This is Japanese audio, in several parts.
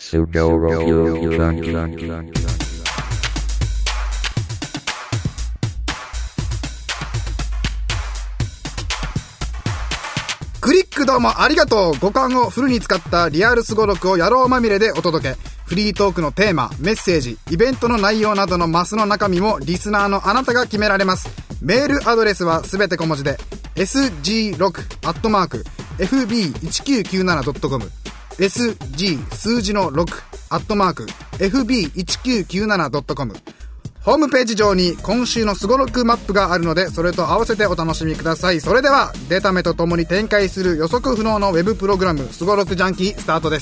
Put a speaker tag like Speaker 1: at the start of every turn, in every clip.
Speaker 1: Sugoroku Junkie.
Speaker 2: クリックどうもありがとう。五感をフルに使ったリアルスゴロクを野郎まみれでお届け。フリートークのテーマ、メッセージ、イベントの内容などのマスの中身もリスナーのあなたが決められます。メールアドレスはすべて小文字で sg6@fb1997.com sg 数字の 6@fb1997.com ホームページ上に今週のスゴロクマップがあるので、それと合わせてお楽しみください。それではデタメとともに展開する予測不能のウェブプログラム、スゴロクジャンキースタートです。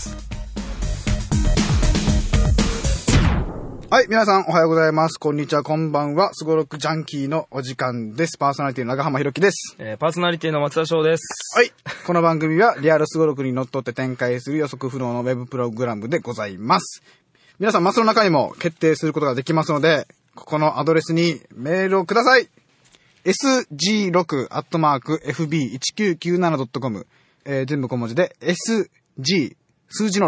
Speaker 2: はい、皆さんおはようございます。こんにちは、こんばんは。スゴロクジャンキーのお時間です。パーソナリティの長浜ひろきです。
Speaker 3: パーソナリティの松田翔です。
Speaker 2: はい、この番組はリアルスゴロクにのっとって展開する予測不能のウェブプログラムでございます。皆さんマスの中にも決定することができますので、ここのアドレスにメールをください。sg6@fb1997.com、全部小文字で sg 数字の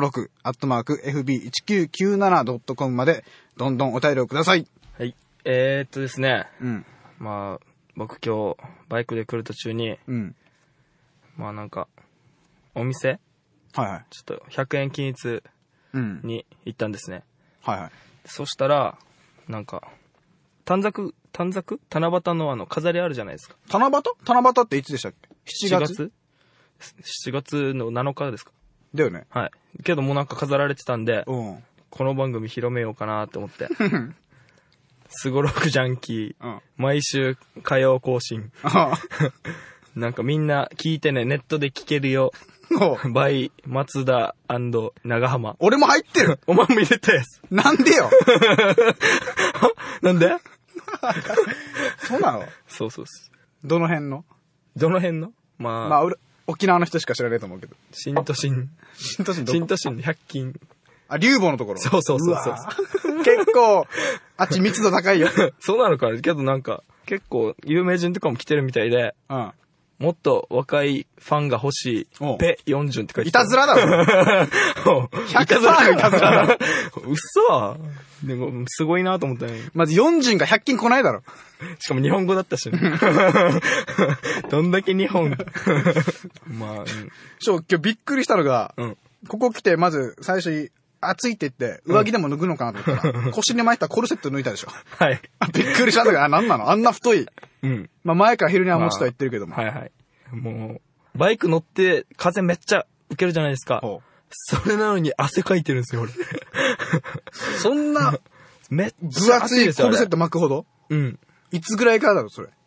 Speaker 2: 6@fb1997.com までどんどんお便りをください。
Speaker 3: はい。ですね。
Speaker 2: うん。
Speaker 3: まあ、僕今日バイクで来る途中に、
Speaker 2: うん。
Speaker 3: まあなんか、お店
Speaker 2: はいはい。
Speaker 3: ちょっと100円均一
Speaker 2: うん。
Speaker 3: に行ったんですね。
Speaker 2: はいはい。
Speaker 3: そしたら、なんか、七夕の飾りあるじゃないですか。
Speaker 2: 七夕っていつでしたっけ ?7 月
Speaker 3: ?7 月の7日ですか。
Speaker 2: だよね。
Speaker 3: はい。けどもうなんか飾られてたんで、
Speaker 2: うん。
Speaker 3: この番組広めようかなって思って。スゴロクジャンキー、
Speaker 2: うん、
Speaker 3: 毎週火曜更新。なんかみんな聞いてね、ネットで聞けるよ。バイ、松田&長浜。
Speaker 2: 俺も入ってる。
Speaker 3: お前も入れたやつ。
Speaker 2: なんでよ。
Speaker 3: なんで
Speaker 2: そうなの？
Speaker 3: そうそうそう。
Speaker 2: どの辺の
Speaker 3: まあ、
Speaker 2: 俺、沖縄の人しか知られると思うけど。
Speaker 3: 新都心100均。
Speaker 2: あ、竜母のところ。
Speaker 3: そう。結
Speaker 2: 構、あっち密度高いよ。
Speaker 3: そうなのかな。けどなんか、結構有名人とかも来てるみたいで、
Speaker 2: うん。
Speaker 3: もっと若いファンが欲しい、ペ40って書いてた。
Speaker 2: いたずらだろ。100%いたずらだろ。
Speaker 3: 嘘でも、すごいなと思ったね。
Speaker 2: まず40が100均来ないだろ。
Speaker 3: しかも日本語だったしね。どんだけ日本。まあ、うん。
Speaker 2: 今日びっくりしたのが、
Speaker 3: うん、
Speaker 2: ここ来て、まず最初に、暑いって言って、上着でも脱ぐのかなと思ったら、腰に巻いたコルセット脱いたでしょ。
Speaker 3: はい。
Speaker 2: びっくりしたんだけど、なんなのあんな太い。
Speaker 3: うん。
Speaker 2: まあ前から昼には持ちとは言ってるけども。
Speaker 3: はいはい。もう、バイク乗って風めっちゃ受けるじゃないですか。それなのに汗かいてるんですよ、俺。
Speaker 2: そんな、
Speaker 3: めっち
Speaker 2: 分
Speaker 3: ゃ
Speaker 2: 厚いコルセット巻くほど？
Speaker 3: うん。
Speaker 2: いつぐらいからだろ、それ。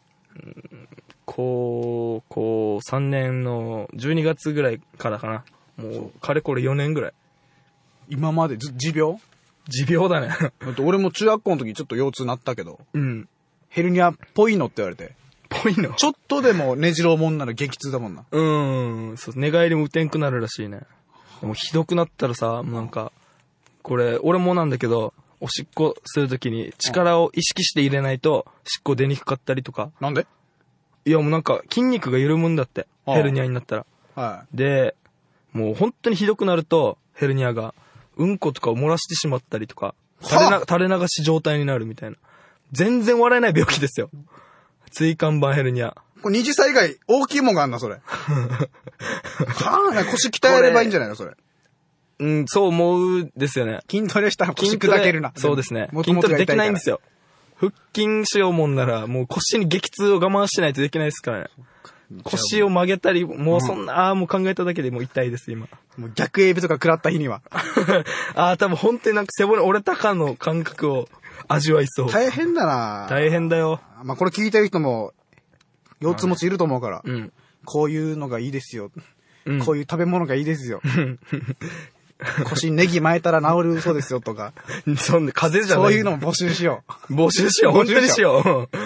Speaker 3: 高校3年の12月ぐらいからかな。もう、かれこれ4年ぐらい。
Speaker 2: 今まで持病
Speaker 3: だね。
Speaker 2: 俺も中学校の時ちょっと腰痛なったけど、
Speaker 3: うん。
Speaker 2: ヘルニアっぽいのって言われて。
Speaker 3: ぽいの
Speaker 2: ちょっとでもねじろうもんなら激痛だもんな。
Speaker 3: そう、寝返りも打てんくなるらしいね。でもひどくなったらさ、なんか、これ、俺もなんだけど、おしっこするときに力を意識して入れないと、しっこ出にくかったりとか。
Speaker 2: なんで？
Speaker 3: いやもうなんか筋肉が緩むんだって。ヘルニアになったら。
Speaker 2: はい。
Speaker 3: で、もう本当にひどくなると、ヘルニアが、うんことかを漏らしてしまったりとか、垂れ流し状態になるみたいな。全然笑えない病気ですよ。椎間板ヘルニア。
Speaker 2: これ二次災害大きいもんがあんな、それ。腰鍛えればいいんじゃないの、それ。
Speaker 3: うん、そう思うですよね。
Speaker 2: 筋トレしたら腰砕けるな。
Speaker 3: そうですね。筋トレできないんですよ。腹筋しようもんなら、もう腰に激痛を我慢しないとできないですからね。腰を曲げたり、もうそんな、もう考えただけでもう痛いです、今。
Speaker 2: もう逆エビとか食らった日には。
Speaker 3: 多分本当になんか背骨折れたかの感覚を味わいそう。
Speaker 2: 大変だな。
Speaker 3: 大変だよ。
Speaker 2: まあこれ聞いてる人も、腰痛持ちいると思うから、
Speaker 3: うん、
Speaker 2: こういうのがいいですよ。
Speaker 3: うん、
Speaker 2: こういう食べ物がいいですよ。腰にネギ巻いたら治るそうですよとか。
Speaker 3: そんな風邪じゃない。
Speaker 2: そういうのも募集しよう。
Speaker 3: 本当にしよう。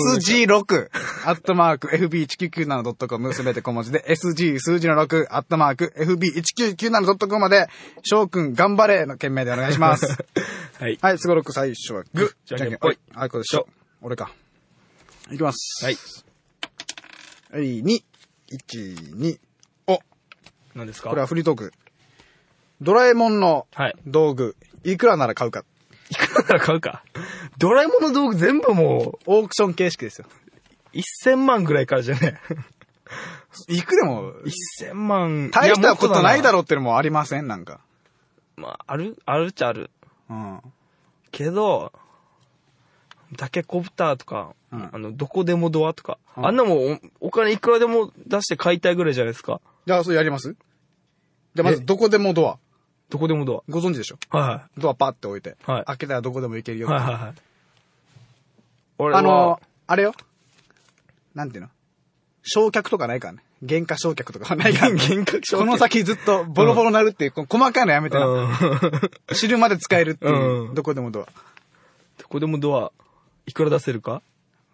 Speaker 2: sg6@fb1997.com すべて小文字で sg 数字の 6@fb1997.com まで翔くん頑張れの件名でお願いします。
Speaker 3: はい。
Speaker 2: はい、すごろく最初はグー。
Speaker 3: じゃんけんぽい。
Speaker 2: あいこでしょ。俺か。いきます。
Speaker 3: はい。
Speaker 2: はい、2、1、2。お。
Speaker 3: 何ですか？
Speaker 2: これはフリートーク。 ドラえもんの
Speaker 3: はい。
Speaker 2: 道具、いくらなら買うか。
Speaker 3: いくらなら買うか。ドラえもんの道具全部も
Speaker 2: オークション形式ですよ。
Speaker 3: う、1000万ぐらいからじゃね。
Speaker 2: いくでも、
Speaker 3: 1000万。
Speaker 2: 大したことないだ
Speaker 3: ろ。
Speaker 2: ろってのもありませんなんか。
Speaker 3: まあ、あるっちゃある。
Speaker 2: うん。
Speaker 3: けど、タケコプターとか、どこでもドアとか、あんなもんお金いくらでも出して買いたいぐらいじゃないですか。
Speaker 2: じゃあ、それやります？じゃあまず、どこでもドア。
Speaker 3: どこでもド
Speaker 2: ご存知でしょ？
Speaker 3: ア。は
Speaker 2: ドアパッて置いて。
Speaker 3: はい
Speaker 2: 開けたらどこでも行ける
Speaker 3: い。
Speaker 2: よ。
Speaker 3: はいはいはい。俺は
Speaker 2: あれよ。なんていうの？焼却とかないからね。原価焼却とかはないからね。
Speaker 3: 幻覚症
Speaker 2: この先ずっとボロボロなるっていう、この細かいのやめてな。知るまで使えるっていう、
Speaker 3: うん
Speaker 2: どこでもドア。
Speaker 3: どこでもドア、いくら出せるか？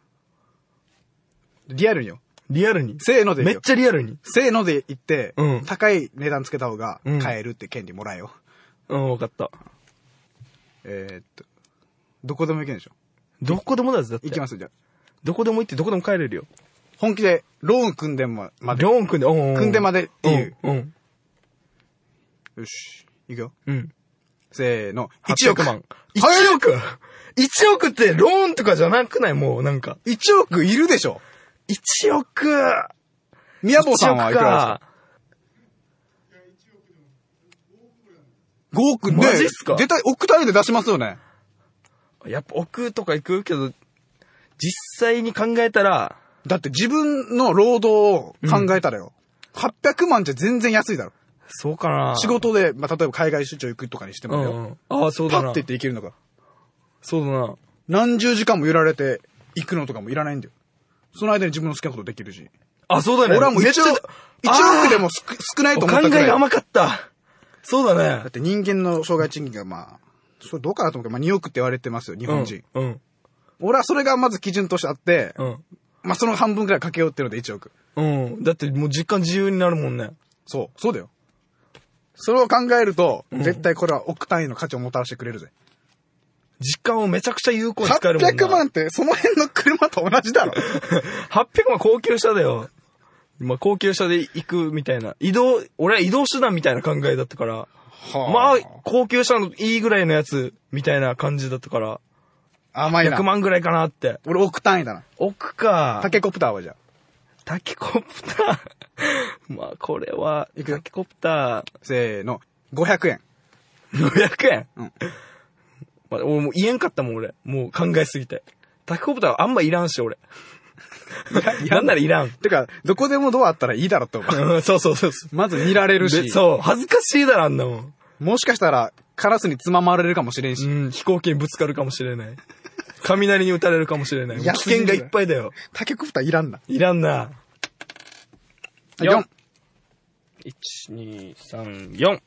Speaker 2: リアルによ。
Speaker 3: リアルに。
Speaker 2: せーのでいいよ。
Speaker 3: めっちゃリアルに。
Speaker 2: せーので言って、
Speaker 3: うん
Speaker 2: 高い値段つけた方が
Speaker 3: うん
Speaker 2: 買えるって権利もらえよ。
Speaker 3: わかった。
Speaker 2: どこでも行けんでしょ。
Speaker 3: どこでもだぜ、だって。
Speaker 2: 行きますじゃあ。
Speaker 3: どこでも行ってどこでも帰れるよ。
Speaker 2: 本気でローン組んでまで。
Speaker 3: ローン組んで、
Speaker 2: 組んでまでっていう。
Speaker 3: うん。
Speaker 2: よし。行くよ。
Speaker 3: うん。
Speaker 2: せーの。
Speaker 3: 1億万。1
Speaker 2: はい
Speaker 3: 億 !1 億ってローンとかじゃなくない？もうなんか。
Speaker 2: 1億いるでしょ。
Speaker 3: 1億
Speaker 2: 宮坊さんはいくらですか？5億ね。
Speaker 3: マジっすか？
Speaker 2: 絶対億単位で出しますよね。
Speaker 3: やっぱ億とか行くけど、実際に考えたら、
Speaker 2: だって自分の労働を考えたらよ。800万じゃ全然安いだろ。
Speaker 3: そうかな。
Speaker 2: 仕事で、まあ、例えば海外出張行くとかにしてもよ。
Speaker 3: ああ、そうだな。
Speaker 2: パッて行って行けるのか。
Speaker 3: そうだな。
Speaker 2: 何十時間も揺られて行くのとかもいらないんだよ。その間に自分の好きなことできるし。
Speaker 3: あ、そうだね。
Speaker 2: 俺はもう
Speaker 3: めっちゃ
Speaker 2: 1億でも少ないと思ったくらい。
Speaker 3: 考えが甘かった。そうだね。
Speaker 2: だって人間の障害賃金がまあ、それどうかなと思うけど、まあ2億って言われてますよ、日本人。
Speaker 3: うん。
Speaker 2: 俺はそれがまず基準としてあって、
Speaker 3: うん。
Speaker 2: まあその半分くらいかけようっていうので1億。
Speaker 3: うん。だってもう時間自由になるもんね。
Speaker 2: そうだよ。それを考えると、絶対これは億単位の価値をもたらしてくれるぜ。
Speaker 3: 時間をめちゃくちゃ有効に使えるもんな。
Speaker 2: 800万ってその辺の車と同じだろ。
Speaker 3: 800万高級車だよ。まあ高級車で行くみたいな。俺は移動手段みたいな考えだったから。
Speaker 2: は
Speaker 3: まあ、高級車のいいぐらいのやつ、みたいな感じだったから。
Speaker 2: 甘いな。
Speaker 3: 100万ぐらいかなって。
Speaker 2: 俺億単位だな。
Speaker 3: 億か。
Speaker 2: タケコプターはじゃあ。
Speaker 3: タケコプター。まあ、これは、
Speaker 2: いくよ
Speaker 3: タケコプタ
Speaker 2: せーの。500円。
Speaker 3: ー、500円。
Speaker 2: うん。
Speaker 3: まあ、俺もう言えんかったもん、俺。もう考えすぎて。タケコプターはあんまいらんし、俺。なんならいらん。
Speaker 2: てか、どこでもドアあったらいいだろって思う。
Speaker 3: うんそうそうそう。
Speaker 2: まず見られるし。
Speaker 3: そう、恥ずかしいだろ、あんなもん。
Speaker 2: もしかしたら、カラスにつままれるかもしれんし。
Speaker 3: うん、飛行機にぶつかるかもしれない。雷に打たれるかもしれない。もう危険がいっぱいだよ。
Speaker 2: タケコプターいらんな。
Speaker 3: いらんな。
Speaker 2: 4。
Speaker 3: 1、2、3、4。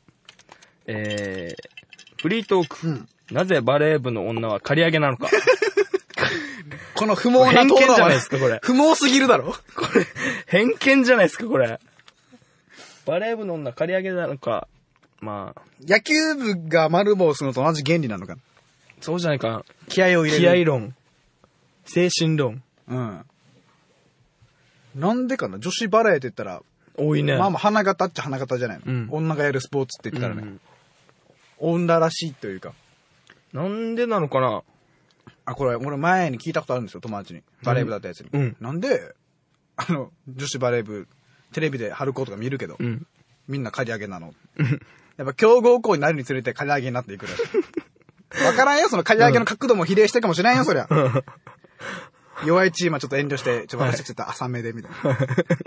Speaker 3: フリートーク。
Speaker 2: うん。
Speaker 3: なぜバレー部の女は刈り上げなのか。
Speaker 2: この不毛な
Speaker 3: 偏見
Speaker 2: 討論は
Speaker 3: じゃないですか、これ。
Speaker 2: 不毛すぎるだろ。
Speaker 3: これ、偏見じゃないですか、これ。バレー部の女刈り上げなのか。まあ、
Speaker 2: 野球部が丸棒するのと同じ原理なのかな。
Speaker 3: そうじゃないかな。
Speaker 2: 気合を入れる。
Speaker 3: 気合論。精神論。
Speaker 2: うん。なんでかな、女子バレーって言ったら、
Speaker 3: 多いね。
Speaker 2: まあまあ花形っちゃ花形じゃないの。
Speaker 3: うん
Speaker 2: 女がやるスポーツって言ったらね、
Speaker 3: うん
Speaker 2: 女らしいというか。
Speaker 3: なんでなのかな。
Speaker 2: あ、これ、俺前に聞いたことあるんですよ、友達に。バレー部だったやつに。
Speaker 3: うん
Speaker 2: なんで、女子バレー部、テレビで春高とか見るけど、
Speaker 3: うん。
Speaker 2: みんな刈り上げなの。やっぱ強豪校になるにつれて刈り上げになっていくらしい。わからんよ、その刈り上げの角度も比例してるかもしれんよ、そりゃ。弱いチームはちょっと遠慮して、私ちょっと浅めで、みたいな。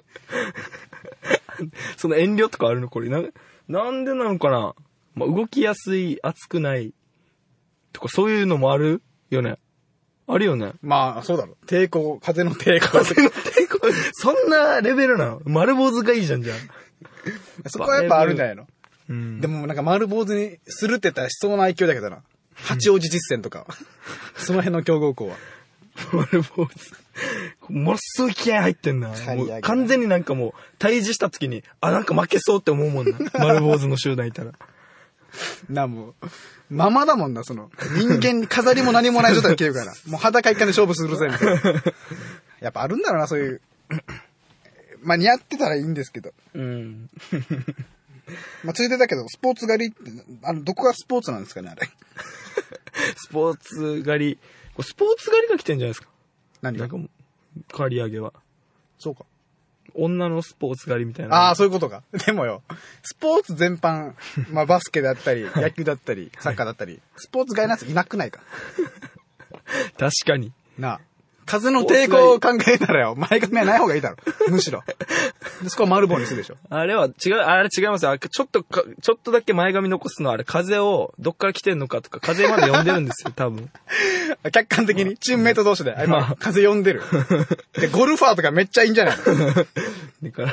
Speaker 3: その遠慮とかあるのこれ。なんでなのかな。まあ、動きやすい、熱くない。とか、そういうのもあるよね。あるよね。
Speaker 2: まあ、そうだろ。抵抗、風の抵抗。
Speaker 3: 風の抵抗。そんなレベルなの？丸坊主がいいじゃん、じゃあ。
Speaker 2: そこはやっぱあるんじゃないの？
Speaker 3: うん。
Speaker 2: でもなんか丸坊主にするって言ったらしそうな勢いだけどな。八王子実践とか。その辺の強豪校は。
Speaker 3: 丸坊主。ものすごい気合入ってんな。もう完全になんかもう、対峙した時に、あ、なんか負けそうって思うもんな。丸坊主の集団いたら。
Speaker 2: もう、ままだもんな、人間に飾りも何もない状態で着るから。もう裸一貫で勝負するぜ、みたいな。やっぱあるんだろうな、そういう。まあ似合ってたらいいんですけど。
Speaker 3: うん。
Speaker 2: まあ、ついてたけど、スポーツ狩りって、どこがスポーツなんですかね、あれ。
Speaker 3: スポーツ狩り。スポーツ狩りが来てんじゃないですか。
Speaker 2: 何が
Speaker 3: なんかもう、刈り上げは。
Speaker 2: そうか。
Speaker 3: 女のスポーツ狩りみたいな。
Speaker 2: ああ、そういうことか。でもよ、スポーツ全般、まあバスケだったり、野球だったり、サッカーだったり、スポーツ外のやついなくないか。
Speaker 3: 確かに。
Speaker 2: なあ。風の抵抗を考えたらよ、前髪はない方がいいだろ。むしろ。でそこは丸棒にするでしょ。
Speaker 3: あれは違う、あれ違いますよ。ちょっとだけ前髪残すのはあれ風をどっから来てんのかとか、風まで読んでるんですよ、多分。
Speaker 2: 客観的に、チームメイト同士で、今、風読んでる。で、ゴルファーとかめっちゃいいんじゃない
Speaker 3: だから、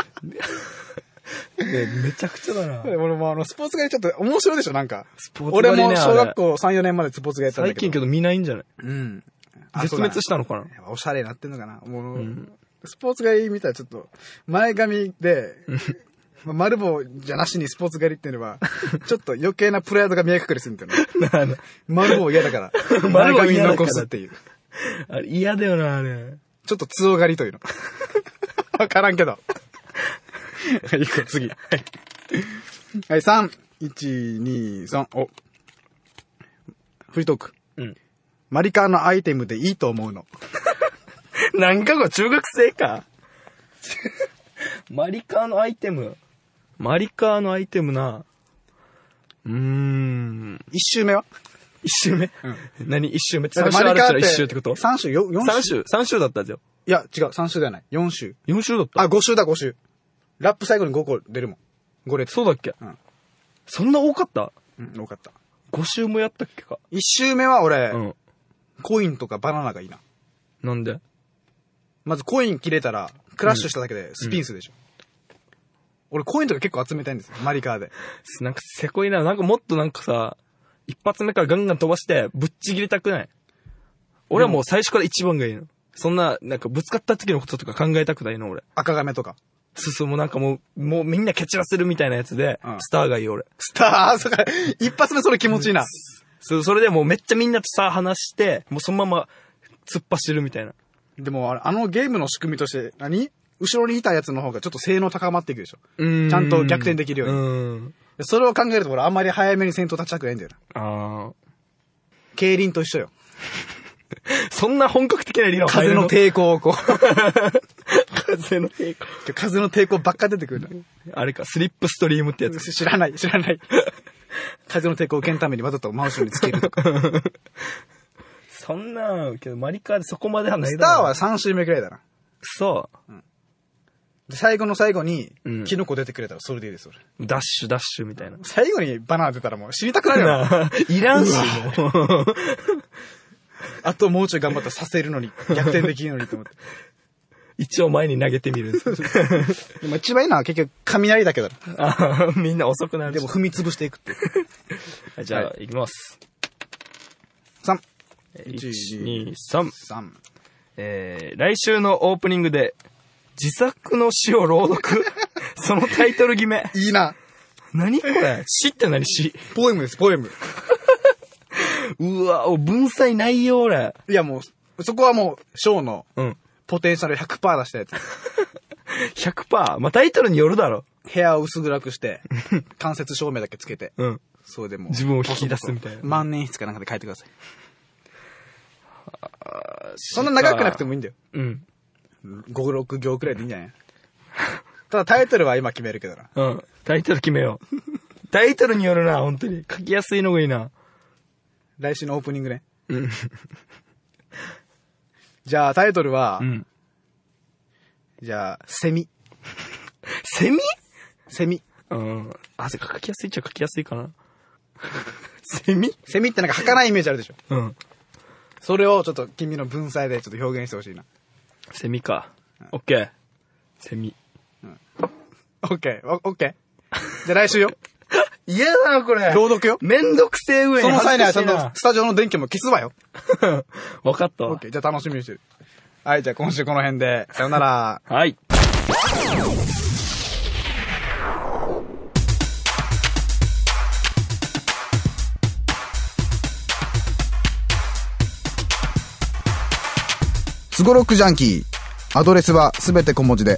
Speaker 3: めちゃくちゃだな。
Speaker 2: 俺もスポーツ狩りちょっと面白いでしょ、なんか。
Speaker 3: スポーツ狩りね、
Speaker 2: 俺も小学校3、4年までスポーツ狩りやったんだけど。
Speaker 3: 最近けど見ないんじゃない？
Speaker 2: うん。
Speaker 3: 絶滅したのかな？
Speaker 2: おしゃれになってんのかなもう、スポーツ狩り見たらちょっと、前髪で、丸棒じゃなしにスポーツ狩りっていうのは、ちょっと余計なプライドが見え隠れするんだよね。丸棒嫌だから。前髪残すっていう。
Speaker 3: あれ嫌だよな、あれ。
Speaker 2: ちょっとツオ狩りというの。わからんけど。はい、行こう、次。はい、3、1、2、3、お。フリートーク。
Speaker 3: うん。
Speaker 2: マリカーのアイテムでいいと思うの。
Speaker 3: なんかこれ中学生か。マリカーのアイテム。マリカーのアイテムな。
Speaker 2: 1周目は
Speaker 3: ?1 周目、何 ?1 周目って3周
Speaker 2: マリカーって
Speaker 3: 1周ってこと
Speaker 2: ?3 周、4周
Speaker 3: ?3 周だったんですよ。
Speaker 2: いや、違う、3周ではない。4周。
Speaker 3: 4周だった
Speaker 2: あ、5周だ、5周。ラップ最後に5個出るもん。5列。
Speaker 3: そうだっけ？そんな多かった？
Speaker 2: 多かった。
Speaker 3: 5周もやったっけか。
Speaker 2: 1周目は俺、コインとかバナナがいいな。
Speaker 3: なんで？
Speaker 2: まずコイン切れたら、クラッシュしただけでスピンするでしょ。俺コインとか結構集めたいんですよ、マリカーで。
Speaker 3: なんかせこいな。なんかもっとなんかさ、一発目からガンガン飛ばして、ぶっちぎりたくない？俺はもう最初から一番がいいの。そんな、なんかぶつかった時のこととか考えたくないの、俺。
Speaker 2: 赤亀とか。
Speaker 3: もうなんかもうみんな蹴散らせるみたいなやつで、スターがいい俺。
Speaker 2: スター、そっか、一発目それ気持ちいいな。
Speaker 3: それでもうめっちゃみんなとさ、話して、もうそのまま突っ走るみたいな。
Speaker 2: でもあのゲームの仕組みとして、後ろにいたやつの方がちょっと性能高まっていくでしょ。ちゃんと逆転できるように。それを考えると俺あんまり早めに先頭立ちたくないんだよな。競輪と一緒よ。
Speaker 3: そんな本格的な理論
Speaker 2: 風の抵抗をこう。
Speaker 3: 風の抵抗。
Speaker 2: 風の抵抗ばっか出てくるんだ。
Speaker 3: あれか、スリップストリームってやつ。
Speaker 2: 知らない。風の抵抗を受けるためにわざと真後ろにつけるとか。
Speaker 3: そんな、けどマリカーでそこまではない
Speaker 2: だろ。スターは3周目くらいだな。
Speaker 3: そう。
Speaker 2: で最後の最後に、キノコ出てくれたらそれでいいです、俺。
Speaker 3: ダッシュみたいな。
Speaker 2: 最後にバナナ出たらもう知りたくなるよ。
Speaker 3: いらんし、もう。
Speaker 2: あともうちょい頑張ったらさせるのに、逆転できるのにと思って。
Speaker 3: 一応前に投げてみるんです。
Speaker 2: でも一番いいのは結局雷だけだろ。
Speaker 3: みんな遅くなる。
Speaker 2: でも踏み潰していくっていう。
Speaker 3: じゃあ、いきます。
Speaker 2: 3。
Speaker 3: 1、2、3。
Speaker 2: 3。
Speaker 3: 来週のオープニングで、自作の詩を朗読。そのタイトル決め。
Speaker 2: いいな。
Speaker 3: 何これ？詩って何詩？
Speaker 2: ポエムです、ポエム。
Speaker 3: うわ、文才ないよ、俺。
Speaker 2: いやもう、そこはもう、ショーの、ポテンシャル 100% 出したやつ。
Speaker 3: 100%? まあ、タイトルによるだろ。
Speaker 2: 部屋を薄暗くして、間接照明だけつけて、そうでも
Speaker 3: 自分を引き出すみたいな。
Speaker 2: 万年筆かなんかで書いてください。そんな長くなくてもいいんだよ。5、6行くらいでいいんじゃない？ただタイトルは今決めるけどな。
Speaker 3: タイトル決めよう。タイトルによるな、本当に。書きやすいのがいいな。
Speaker 2: 来週のオープニングね。じゃあタイトルは、じゃあ、セミ。
Speaker 3: セミ？
Speaker 2: セミ。
Speaker 3: 書きやすいっちゃ書きやすいかな。セミ？
Speaker 2: セミってなんか儚いイメージあるでしょ。それをちょっと君の文才でちょっと表現してほしいな。
Speaker 3: セミか。オッケー。セミ。
Speaker 2: オッケー。じゃあ来週よ。
Speaker 3: 嫌だな、これ。
Speaker 2: 朗読よ。
Speaker 3: めんどくせえ上に。
Speaker 2: その際にはちゃんとスタジオの電気も消すわよ。
Speaker 3: わかったわ。
Speaker 2: オッケー。じゃあ楽しみにしてる。はい、じゃあ今週この辺で。さよなら。
Speaker 3: はい。
Speaker 2: スゴロクジャンキー。 アドレスはすべて小文字で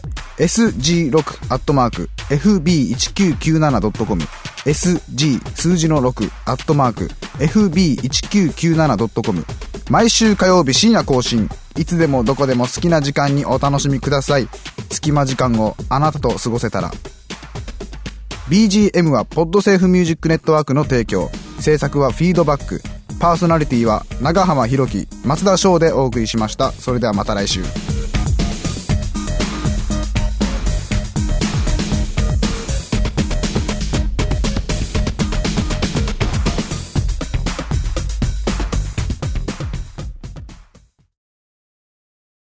Speaker 2: sg6@fb1997.com sg 数字の 6@fb1997.com 毎週火曜日深夜更新。いつでもどこでも好きな時間にお楽しみください。隙間時間をあなたと過ごせたら。BGM はポッドセーフミュージックネットワークの提供。制作はフィードバック。パーソナリティは長浜ひろき、松田翔でお送りしました。それではまた来週。